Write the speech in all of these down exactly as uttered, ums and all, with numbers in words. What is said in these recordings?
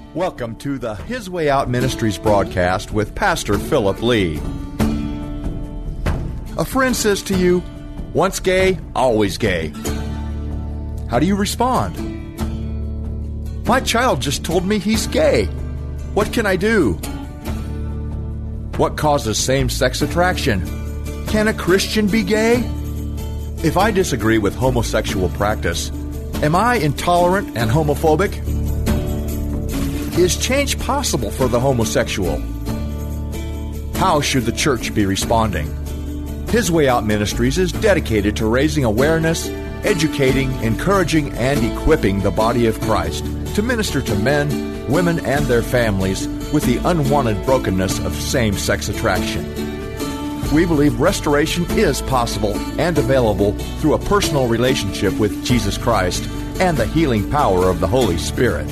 Welcome to the His Way Out Ministries broadcast with Pastor Philip Lee. A friend says to you, once gay, always gay. How do you respond? My child just told me he's gay. What can I do? What causes same-sex attraction? Can a Christian be gay? If I disagree with homosexual practice, am I intolerant and homophobic? Is change possible for the homosexual? How should the church be responding? His Way Out Ministries is dedicated to raising awareness, educating, encouraging, and equipping the body of Christ to minister to men, women, and their families with the unwanted brokenness of same-sex attraction. We believe restoration is possible and available through a personal relationship with Jesus Christ and the healing power of the Holy Spirit.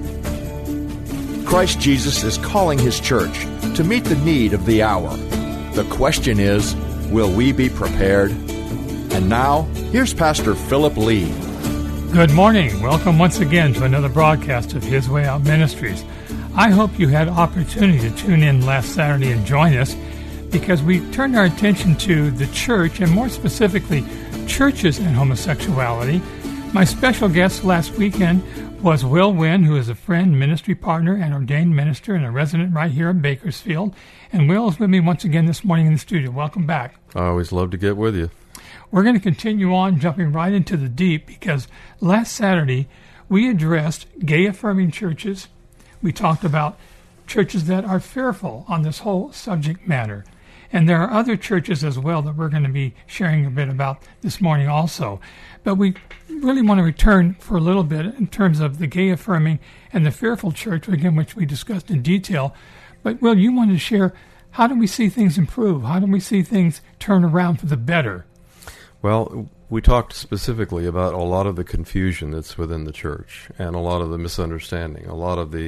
Christ Jesus is calling His church to meet the need of the hour. The question is, will we be prepared? And now, here's Pastor Philip Lee. Good morning. Welcome once again to another broadcast of His Way Out Ministries. I hope you had opportunity to tune in last Saturday and join us because we turned our attention to the church and more specifically churches and homosexuality. My special guest last weekend was Will Wynn, who is a friend, ministry partner, and ordained minister and a resident right here in Bakersfield. And Will is with me once again this morning in the studio. Welcome back. I always love to get with you. We're going to continue on, jumping right into the deep, because last Saturday we addressed gay-affirming churches. We talked about churches that are fearful on this whole subject matter. And there are other churches as well that we're going to be sharing a bit about this morning also. But we really want to return for a little bit in terms of the gay-affirming and the fearful church, again, which we discussed in detail. But, Will, you wanted to share, how do we see things improve? How do we see things turn around for the better? Well, we talked specifically about a lot of the confusion that's within the church and a lot of the misunderstanding, a lot of the,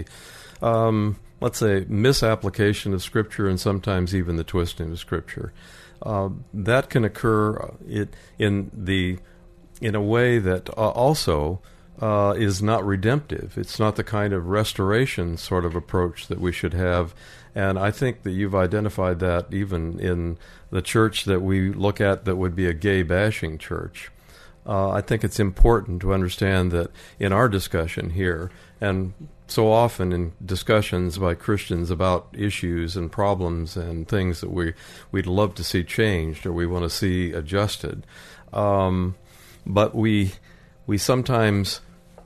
um, let's say, misapplication of Scripture and sometimes even the twisting of Scripture. Uh, that can occur it, in the in a way that uh, also uh, is not redemptive. It's not the kind of restoration sort of approach that we should have. And I think that you've identified that even in the church that we look at that would be a gay-bashing church. Uh, I think it's important to understand that in our discussion here, and so often in discussions by Christians about issues and problems and things that we, we'd love to see changed or we want to see adjusted, um, but we we sometimes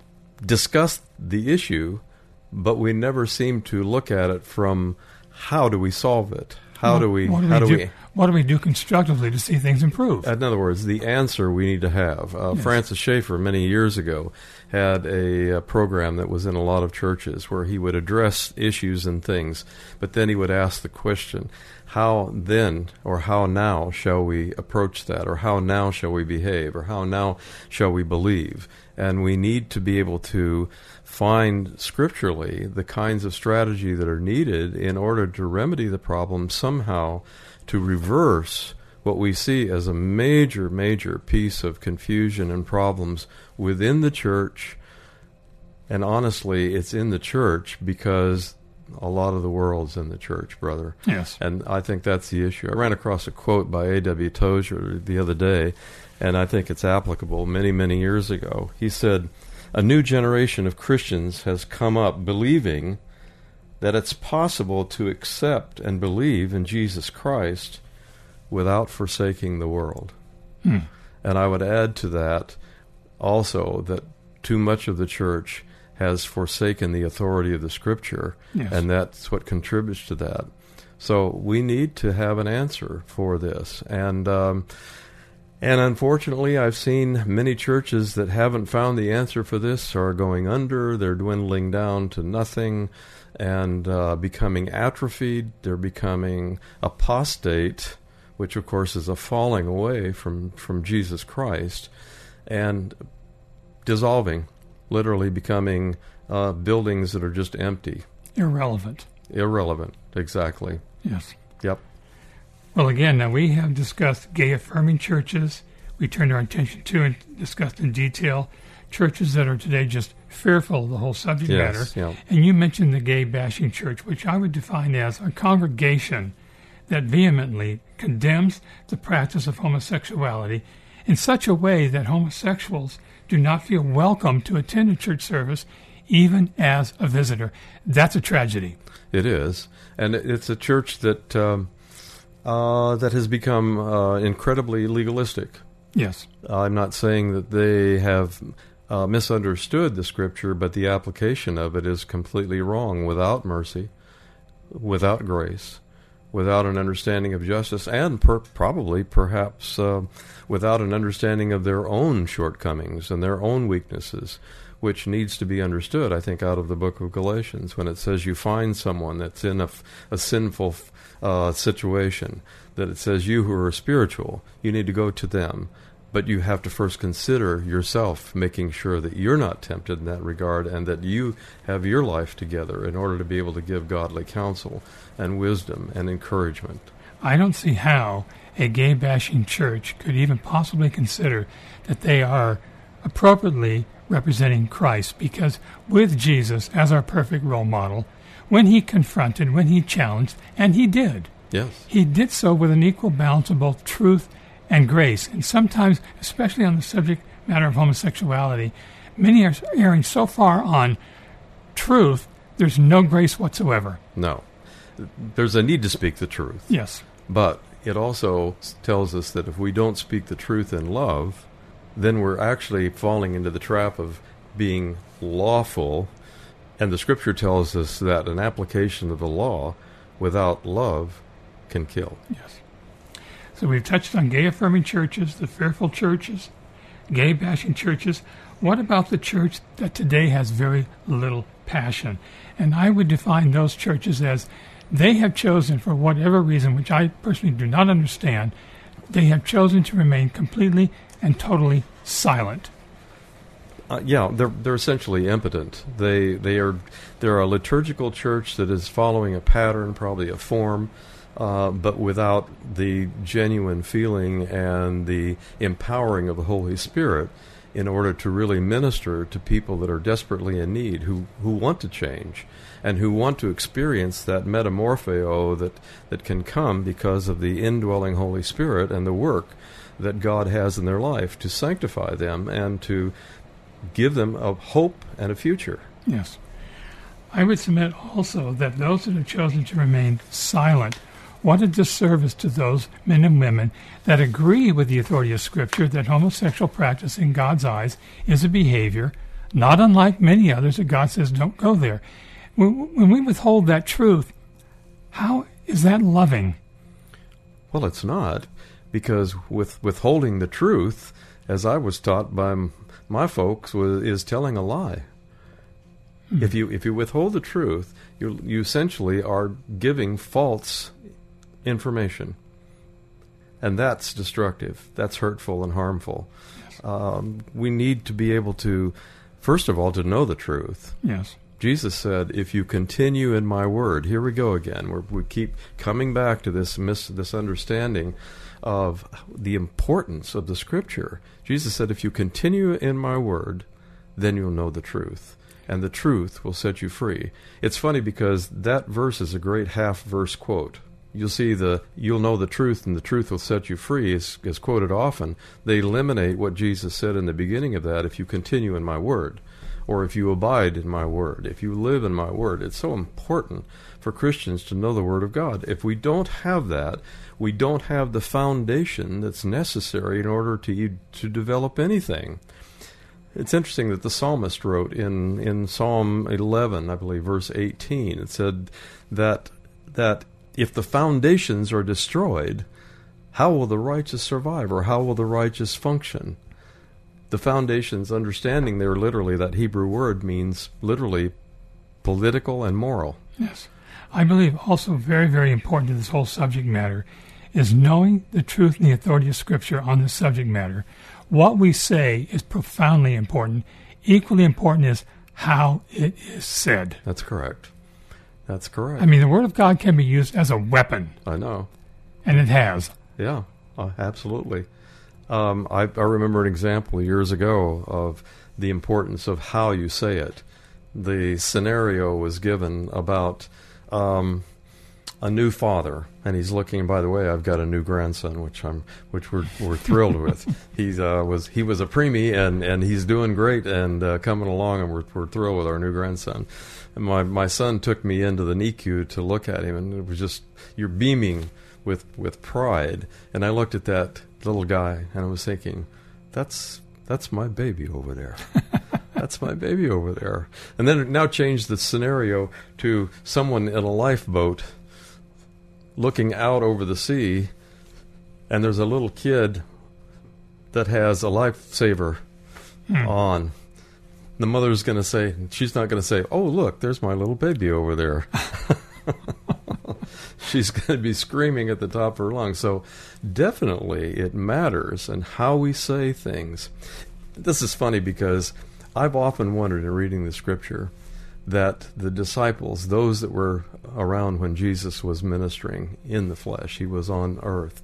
discuss the issue, but we never seem to look at it from how do we solve it? How do we? What do, how we, do do, we? What do we do constructively to see things improve? In other words, the answer we need to have. Uh, yes. Francis Schaeffer, many years ago, had a, a program that was in a lot of churches where he would address issues and things, but then he would ask the question, how then or how now shall we approach that, or how now shall we behave, or how now shall we believe? And we need to be able to find scripturally the kinds of strategy that are needed in order to remedy the problem somehow, to reverse what we see as a major, major piece of confusion and problems within the church. And honestly, it's in the church because a lot of the world's in the church, brother. Yes. And I think that's the issue. I ran across a quote by A W Tozer the other day, and I think it's applicable many, many years ago. He said, "A new generation of Christians has come up believing that it's possible to accept and believe in Jesus Christ without forsaking the world." Hmm. And I would add to that also that too much of the church has forsaken the authority of the Scripture, yes. and that's what contributes to that. So we need to have an answer for this. And um, and unfortunately, I've seen many churches that haven't found the answer for this are going under, they're dwindling down to nothing, and uh, becoming atrophied, they're becoming apostate, which of course is a falling away from, from Jesus Christ, and dissolving, literally becoming uh, buildings that are just empty. Irrelevant. Irrelevant, exactly. Yes. Yep. Well, again, now we have discussed gay-affirming churches. We turned our attention to and discussed in detail churches that are today just fearful of the whole subject Yes, matter. yeah. And you mentioned the gay bashing church, which I would define as a congregation that vehemently condemns the practice of homosexuality in such a way that homosexuals do not feel welcome to attend a church service, even as a visitor. That's a tragedy. It is, and it's a church that um, uh, that has become uh, incredibly legalistic. Yes. I'm not saying that they have uh, misunderstood the Scripture, but the application of it is completely wrong, without mercy, without grace, without an understanding of justice, and per- probably, perhaps, uh, without an understanding of their own shortcomings and their own weaknesses, which needs to be understood, I think, out of the book of Galatians, when it says you find someone that's in a, a sinful uh, situation, that it says you who are spiritual, you need to go to them, but you have to first consider yourself, making sure that you're not tempted in that regard, and that you have your life together in order to be able to give godly counsel and wisdom and encouragement. I don't see how a gay-bashing church could even possibly consider that they are appropriately representing Christ, because with Jesus as our perfect role model, when he confronted, when he challenged, and he did, Yes. he did so with an equal balance of both truth and grace. And sometimes, especially on the subject matter of homosexuality, many are erring so far on truth, there's no grace whatsoever. No. There's a need to speak the truth. Yes. But it also tells us that if we don't speak the truth in love, then we're actually falling into the trap of being lawful. And the Scripture tells us that an application of the law without love can kill. Yes. So we've touched on gay-affirming churches, the fearful churches, gay-bashing churches. What about the church that today has very little passion? And I would define those churches as they have chosen, for whatever reason, which I personally do not understand, they have chosen to remain completely and totally silent. Uh, yeah, they're they're essentially impotent. They they are they're a liturgical church that is following a pattern, probably a form, uh, but without the genuine feeling and the empowering of the Holy Spirit in order to really minister to people that are desperately in need, who, who want to change and who want to experience that metamorpho that, that can come because of the indwelling Holy Spirit and the work that God has in their life to sanctify them and to give them a hope and a future. Yes. I would submit also that those that have chosen to remain silent, what a disservice to those men and women that agree with the authority of Scripture that homosexual practice in God's eyes is a behavior not unlike many others that God says don't go there. When, when we withhold that truth, how is that loving? Well, it's not, because with withholding the truth, as I was taught by m- my folks, was, is telling a lie. Mm-hmm. If you if you withhold the truth, you you essentially are giving false information, and that's destructive. That's hurtful and harmful. Yes. Um, we need to be able to, first of all, to know the truth. Yes. Jesus said, if you continue in my word, here we go again. We're, we keep coming back to this mis, this understanding of the importance of the Scripture. Jesus said, if you continue in my word, then you'll know the truth, and the truth will set you free. It's funny because that verse is a great half-verse quote. You'll see the, you'll know the truth, and the truth will set you free is, is quoted often. They eliminate what Jesus said in the beginning of that, if you continue in my word. Or if you abide in my word, if you live in my word. It's so important for Christians to know the word of God. If we don't have that, we don't have the foundation that's necessary in order to to develop anything. It's interesting that the psalmist wrote in, in Psalm eleven, I believe, verse eighteen, it said that that if the foundations are destroyed, how will the righteous survive, or how will the righteous function? The foundations, understanding there literally, that Hebrew word means literally political and moral. Yes. I believe also very, very important to this whole subject matter is knowing the truth and the authority of Scripture on this subject matter. What we say is profoundly important. Equally important is how it is said. That's correct. That's correct. I mean, the Word of God can be used as a weapon. I know. And it has. Yeah, uh, absolutely. Um, I, I remember an example years ago of the importance of how you say it. The scenario was given about um, a new father, and he's looking. By the way, I've got a new grandson, which I'm, which we're we're thrilled with. He's uh, was he was a preemie, and, and he's doing great and uh, coming along, and we're we're thrilled with our new grandson. And my my son took me into the N I C U to look at him, and it was just, you're beaming with with pride. And I looked at that little guy, and I was thinking, that's that's my baby over there. That's my baby over there. And then it now changed the scenario to someone in a lifeboat looking out over the sea, and there's a little kid that has a lifesaver hmm. on. The mother's going to say, she's not going to say, oh, look, there's my little baby over there. She's going to be screaming at the top of her lungs. So definitely it matters and how we say things. This is funny because I've often wondered in reading the scripture that the disciples, those that were around when Jesus was ministering in the flesh, he was on earth,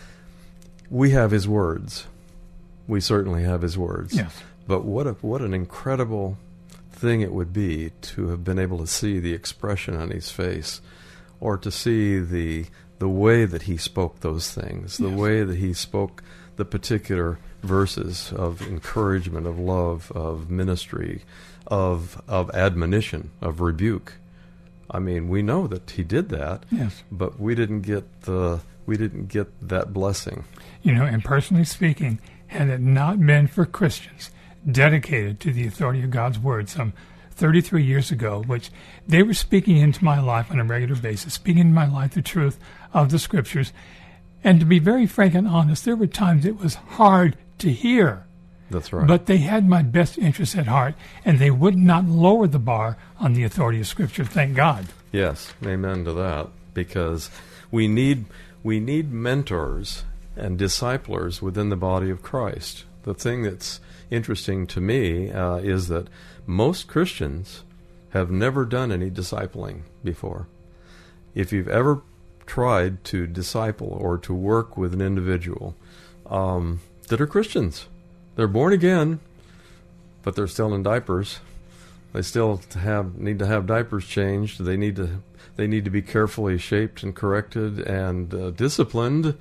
we have his words. We certainly have his words. Yes. But what a, what an incredible thing it would be to have been able to see the expression on his face, or to see the the way that he spoke those things, the yes. way that he spoke the particular verses of encouragement, of love, of ministry, of of admonition, of rebuke. I mean, we know that he did that, yes. but we didn't get the we didn't get that blessing. You know, and personally speaking, had it not been for Christians dedicated to the authority of God's Word some thirty-three years ago, which they were speaking into my life on a regular basis, speaking into my life the truth of the Scriptures. And to be very frank and honest, there were times it was hard to hear. That's right. But they had my best interests at heart, and they would not lower the bar on the authority of Scripture, thank God. Yes, amen to that, because we need we need mentors and disciplers within the body of Christ. The thing that's interesting to me uh, is that most Christians have never done any discipling before. If you've ever tried to disciple or to work with an individual um, that are Christians, they're born again, but they're still in diapers. They still have need to have diapers changed. They need to they need to be carefully shaped and corrected and uh, disciplined.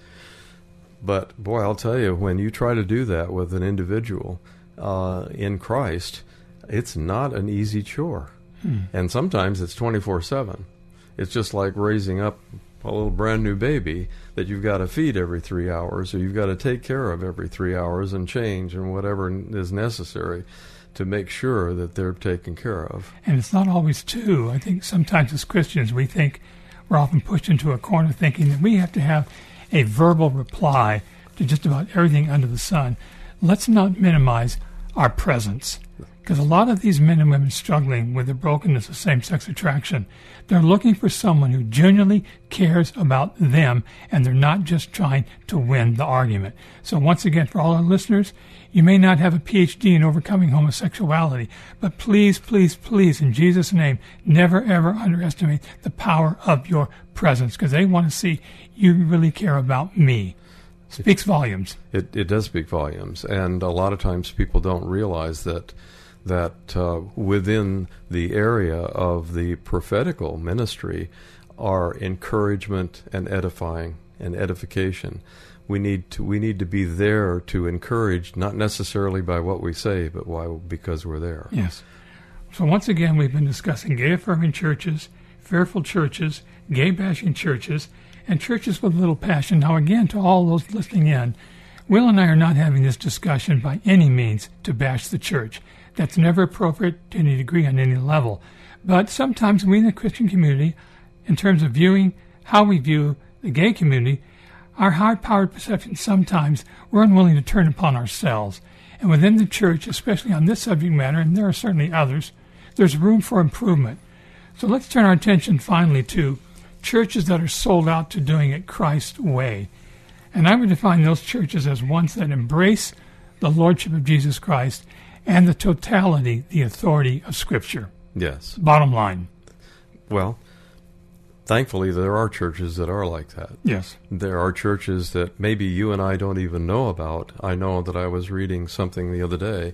But boy, I'll tell you, when you try to do that with an individual uh, in Christ, it's not an easy chore. Hmm. And sometimes it's twenty-four seven. It's just like raising up a little brand new baby that you've got to feed every three hours, or you've got to take care of every three hours and change and whatever is necessary to make sure that they're taken care of. And it's not always two. I think sometimes as Christians we think we're often pushed into a corner thinking that we have to have a verbal reply to just about everything under the sun. Let's not minimize our presence, because a lot of these men and women struggling with the brokenness of same-sex attraction, they're looking for someone who genuinely cares about them, and they're not just trying to win the argument. So once again, for all our listeners, you may not have a P H D in overcoming homosexuality, but please, please, please, in Jesus' name, never, ever underestimate the power of your presence, because they want to see you really care about me. Speaks volumes. It, it does speak volumes, and a lot of times people don't realize that that uh, within the area of the prophetical ministry are encouragement and edifying and edification. We need to we need to be there to encourage, not necessarily by what we say, but why because we're there. Yes. So once again, we've been discussing gay-affirming churches, fearful churches, gay-bashing churches, and churches with little passion. Now again, to all those listening in, Will and I are not having this discussion by any means to bash the church. That's never appropriate to any degree on any level. But sometimes we in the Christian community, in terms of viewing how we view the gay community, our high-powered perceptions sometimes we're unwilling to turn upon ourselves. And within the church, especially on this subject matter, and there are certainly others, there's room for improvement. So let's turn our attention finally to churches that are sold out to doing it Christ's way. And I would define those churches as ones that embrace the Lordship of Jesus Christ and the totality, the authority of Scripture. Yes. Bottom line. Well, thankfully there are churches that are like that. Yes. There are churches that maybe you and I don't even know about. I know that I was reading something the other day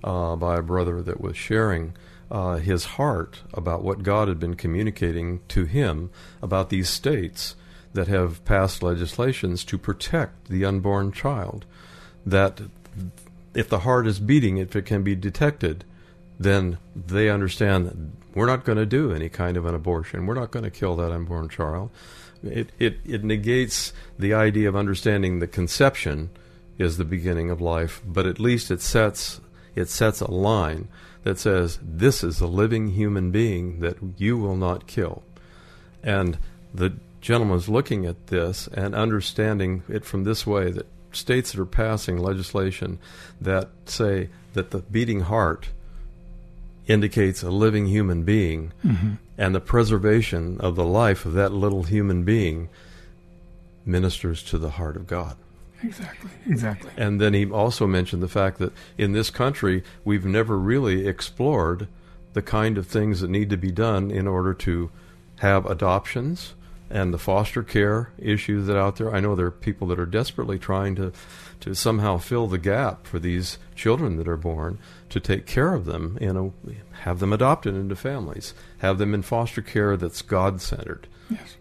uh, by a brother that was sharing uh, his heart about what God had been communicating to him about these states that have passed legislations to protect the unborn child. That if the heart is beating, if it can be detected, then they understand that we're not going to do any kind of an abortion. We're not going to kill that unborn child. It, it, it negates the idea of understanding the conception is the beginning of life, but at least it sets it sets a line that says this is a living human being that you will not kill. And the gentleman's looking at this and understanding it from this way, that states that are passing legislation that say that the beating heart indicates a living human being, mm-hmm. and the preservation of the life of that little human being ministers to the heart of God. Exactly, exactly. And then he also mentioned the fact that in this country, we've never really explored the kind of things that need to be done in order to have adoptions and the foster care issues that are out there. I know there are people that are desperately trying to, to somehow fill the gap for these children that are born, to take care of them, you know, have them adopted into families, have them in foster care that's God-centered. Yes.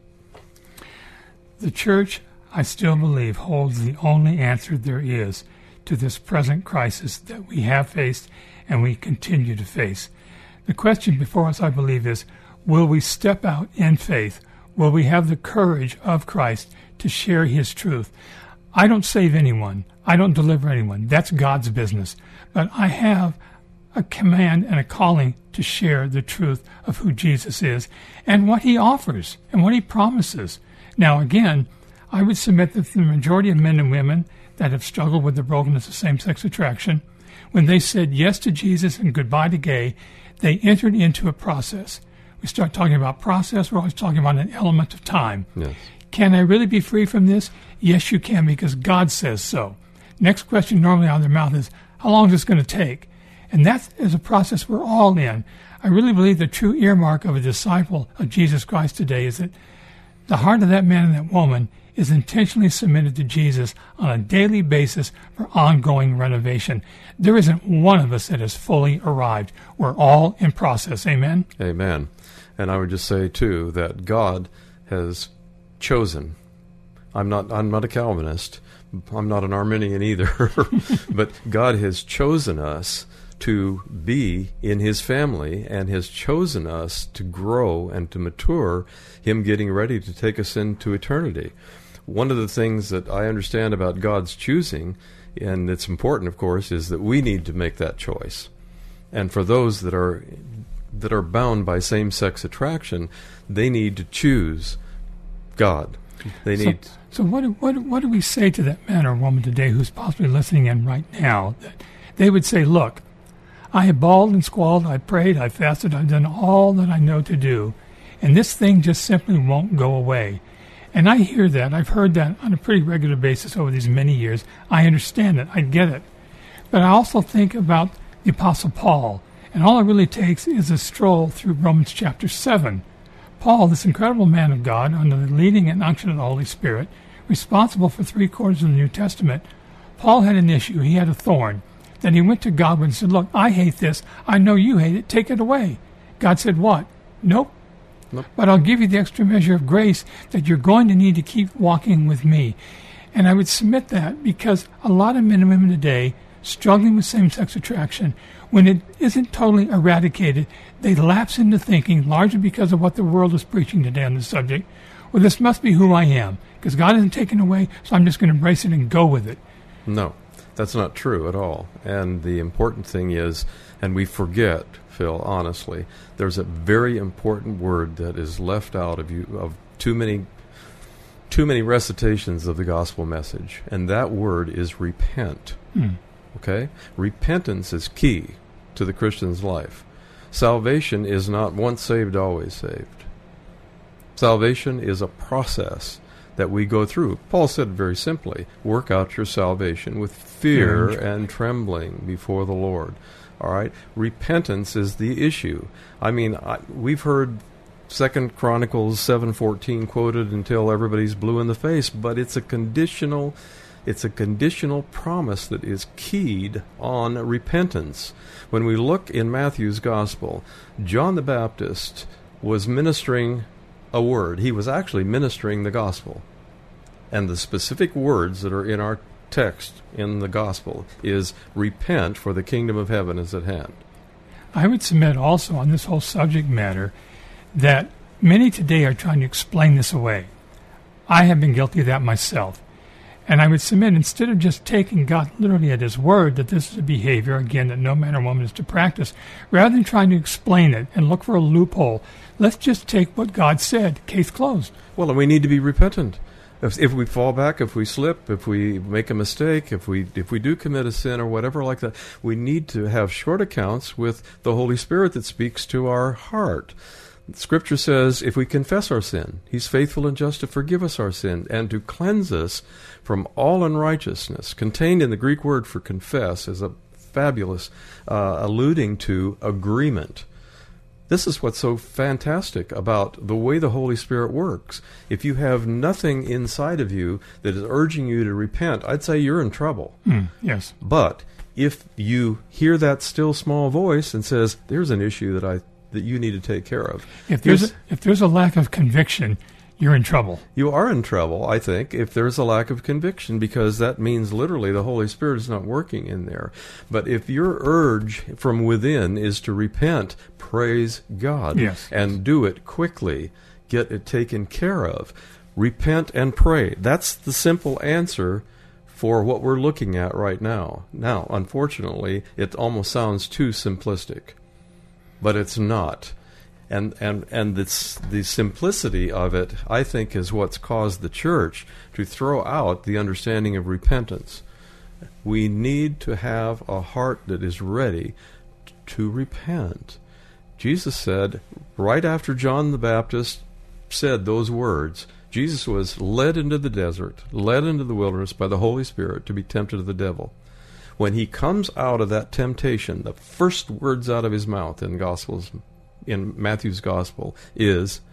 The church, I still believe, holds the only answer there is to this present crisis that we have faced and we continue to face. The question before us, I believe, is, will we step out in faith? Will we have the courage of Christ to share his truth? I don't save anyone. I don't deliver anyone. That's God's business. But I have a command and a calling to share the truth of who Jesus is and what he offers and what he promises. Now, again, I would submit that the majority of men and women that have struggled with the brokenness of same-sex attraction, when they said yes to Jesus and goodbye to gay, they entered into a process. We start talking about process, we're always talking about an element of time. Yes. Can I really be free from this? Yes, you can, because God says so. Next question normally out of their mouth is, how long is this going to take? And that is a process we're all in. I really believe the true earmark of a disciple of Jesus Christ today is that the heart of that man and that woman is intentionally submitted to Jesus on a daily basis for ongoing renovation. There isn't one of us that has fully arrived. We're all in process. Amen? Amen. And I would just say, too, that God has chosen. I'm not I'm not a Calvinist. I'm not an Arminian either. But God has chosen us to be in his family and has chosen us to grow and to mature, him getting ready to take us into eternity. One of the things that I understand about God's choosing, and it's important, of course, is that we need to make that choice. And for those that are that are bound by same-sex attraction, they need to choose God. They need. So, so what, do, what, what do we say to that man or woman today who's possibly listening in right now? That they would say, look, I have bawled and squalled, I prayed, I fasted, I've done all that I know to do, and this thing just simply won't go away. And I hear that. I've heard that on a pretty regular basis over these many years. I understand it. I get it. But I also think about the Apostle Paul, and all it really takes is a stroll through Romans chapter seven. Paul, this incredible man of God, under the leading and unction of the Holy Spirit, responsible for three quarters of the New Testament, Paul had an issue. He had a thorn. Then he went to God and said, look, I hate this. I know you hate it. Take it away. God said, what? Nope. Nope. But I'll give you the extra measure of grace that you're going to need to keep walking with me. And I would submit that because a lot of men and women today struggling with same-sex attraction, when it isn't totally eradicated, they lapse into thinking, largely because of what the world is preaching today on this subject, well, this must be who I am, because God hasn't taken away, so I'm just going to embrace it and go with it. No, that's not true at all. And the important thing is, and we forget, Phil, honestly, there's a very important word that is left out of you of too many too many recitations of the gospel message, and that word is repent. Hmm. Okay? Repentance is key to the Christian's life. Salvation is not once saved, always saved. Salvation is a process that we go through. Paul said very simply, work out your salvation with fear and trembling before the Lord. All right? Repentance is the issue. I mean, I, we've heard Second Chronicles seven fourteen quoted until everybody's blue in the face, but it's a conditional It's a conditional promise that is keyed on repentance. When we look in Matthew's Gospel, John the Baptist was ministering a word. He was actually ministering the Gospel. And the specific words that are in our text in the Gospel is, repent, for the kingdom of heaven is at hand. I would submit also on this whole subject matter that many today are trying to explain this away. I have been guilty of that myself. And I would submit, instead of just taking God literally at his word that this is a behavior, again, that no man or woman is to practice, rather than trying to explain it and look for a loophole, let's just take what God said, case closed. Well, and we need to be repentant. If, if we fall back, if we slip, if we make a mistake, if we if we do commit a sin or whatever like that, we need to have short accounts with the Holy Spirit that speaks to our heart. Scripture says if we confess our sin, he's faithful and just to forgive us our sin and to cleanse us from all unrighteousness. Contained in the Greek word for confess is a fabulous, uh, alluding to agreement. This is what's so fantastic about the way the Holy Spirit works. If you have nothing inside of you that is urging you to repent, I'd say you're in trouble. Mm, yes. But if you hear that still small voice and says, there's an issue that I that you need to take care of. If there's a, if there's a lack of conviction, you're in trouble. You are in trouble, I think, if there's a lack of conviction, because that means literally the Holy Spirit is not working in there. But if your urge from within is to repent, praise God. Yes. And do it quickly. Get it taken care of. Repent and pray. That's the simple answer for what we're looking at right now. Now, unfortunately, it almost sounds too simplistic. But it's not. And and and this, the simplicity of it, I think, is what's caused the church to throw out the understanding of repentance. We need to have a heart that is ready to repent. Jesus said, right after John the Baptist said those words, Jesus was led into the desert, led into the wilderness by the Holy Spirit to be tempted of the devil. When he comes out of that temptation, the first words out of his mouth in Gospels, in Matthew's Gospel, is,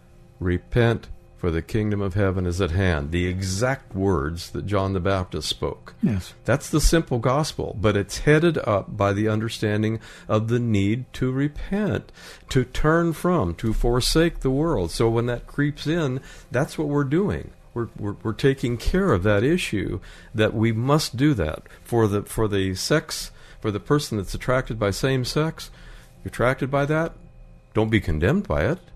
repent, for the kingdom of heaven is at hand. The exact words that John the Baptist spoke. Yes. That's the simple gospel, but it's headed up by the understanding of the need to repent, to turn from, to forsake the world. So when that creeps in, that's what we're doing. We're, we're, we're taking care of that issue, that we must do that. For the for the sex, for the person that's attracted by same sex, you're attracted by that, don't be condemned by it.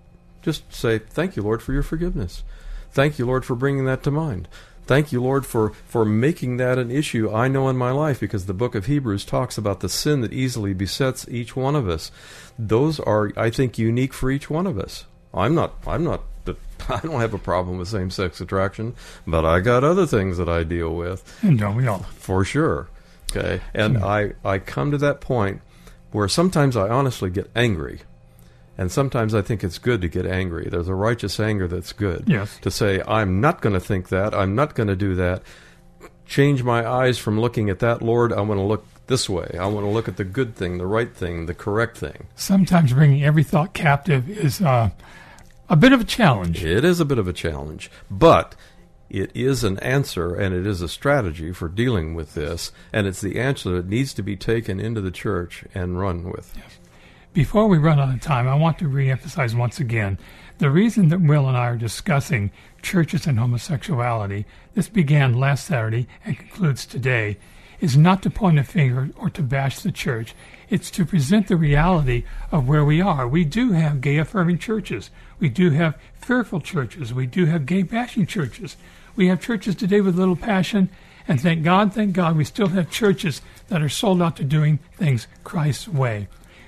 Just say, thank you, Lord, for your forgiveness. Thank you, Lord, for bringing that to mind. Thank you, Lord, for, for making that an issue I know in my life, because the book of Hebrews talks about the sin that easily besets each one of us. Those are, I think, unique for each one of us. I'm not, I'm not, I don't have a problem with same-sex attraction, but I got other things that I deal with. And don't we all? For sure. Okay. And I, I come to that point where sometimes I honestly get angry. And sometimes I think it's good to get angry. There's a righteous anger that's good. Yes. To say, I'm not going to think that. I'm not going to do that. Change my eyes from looking at that, Lord. I want to look this way. I want to look at the good thing, the right thing, the correct thing. Sometimes bringing every thought captive is uh, a bit of a challenge. It is a bit of a challenge. But it is an answer, and it is a strategy for dealing with this. And it's the answer that needs to be taken into the church and run with. Yes. Before we run out of time, I want to reemphasize once again the reason that Will and I are discussing churches and homosexuality. This began last Saturday and concludes today. Is not to point a finger or to bash the church. It's to present the reality of where we are. We do have gay-affirming churches. We do have fearful churches. We do have gay-bashing churches. We have churches today with little passion, and thank God, thank God, we still have churches that are sold out to doing things Christ's way.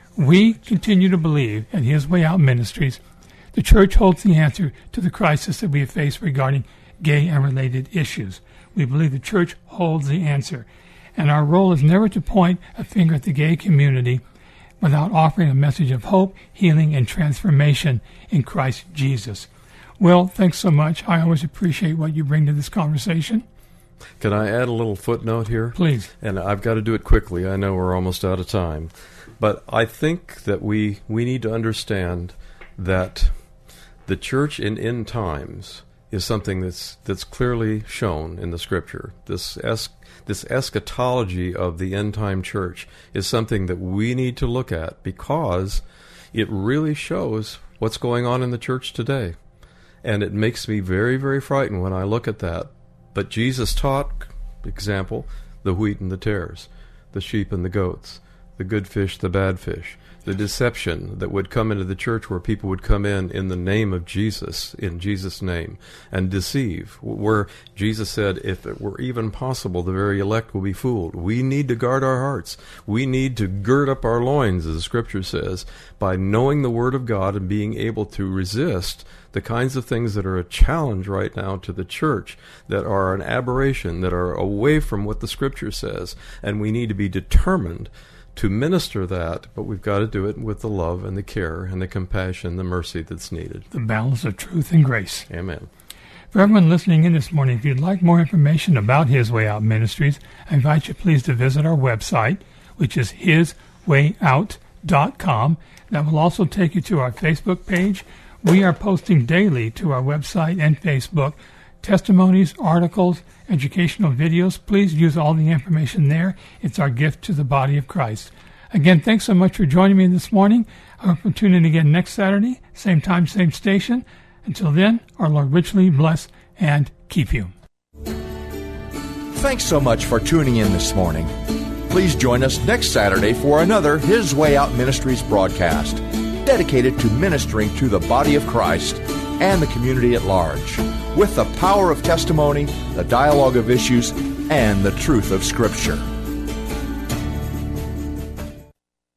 We continue to believe at His Way Out Ministries, the church holds the answer to the crisis that we have faced regarding gay and related issues. We believe the church holds the answer. And our role is never to point a finger at the gay community without offering a message of hope, healing, and transformation in Christ Jesus. Will, thanks so much. I always appreciate what you bring to this conversation. Can I add a little footnote here? Please. And I've got to do it quickly. I know we're almost out of time. But I think that we, we need to understand that the church in end times is something that's that's clearly shown in the Scripture. This es- this eschatology of the end-time church is something that we need to look at because it really shows what's going on in the church today. And it makes me very, very frightened when I look at that. But Jesus taught, example, the wheat and the tares, the sheep and the goats, the good fish, the bad fish, the deception that would come into the church where people would come in in the name of Jesus, in Jesus' name, and deceive, where Jesus said, if it were even possible, the very elect will be fooled. We need to guard our hearts. We need to gird up our loins, as the Scripture says, by knowing the Word of God and being able to resist the kinds of things that are a challenge right now to the church, that are an aberration, that are away from what the Scripture says. And we need to be determined to minister that, but we've got to do it with the love and the care and the compassion, the mercy that's needed. The balance of truth and grace. Amen. For everyone listening in this morning, if you'd like more information about His Way Out Ministries, I invite you please to visit our website, which is his way out dot com. That will also take you to our Facebook page. We are posting daily to our website and Facebook testimonies, articles, educational videos. Please use all the information there. It's our gift to the body of Christ. Again, thanks so much for joining me this morning. I hope you'll tune in again next Saturday, same time, same station. Until then, our Lord richly bless and keep you. Thanks so much for tuning in this morning. Please join us next Saturday for another His Way Out Ministries broadcast, dedicated to ministering to the body of Christ and the community at large, with the power of testimony, the dialogue of issues, and the truth of Scripture.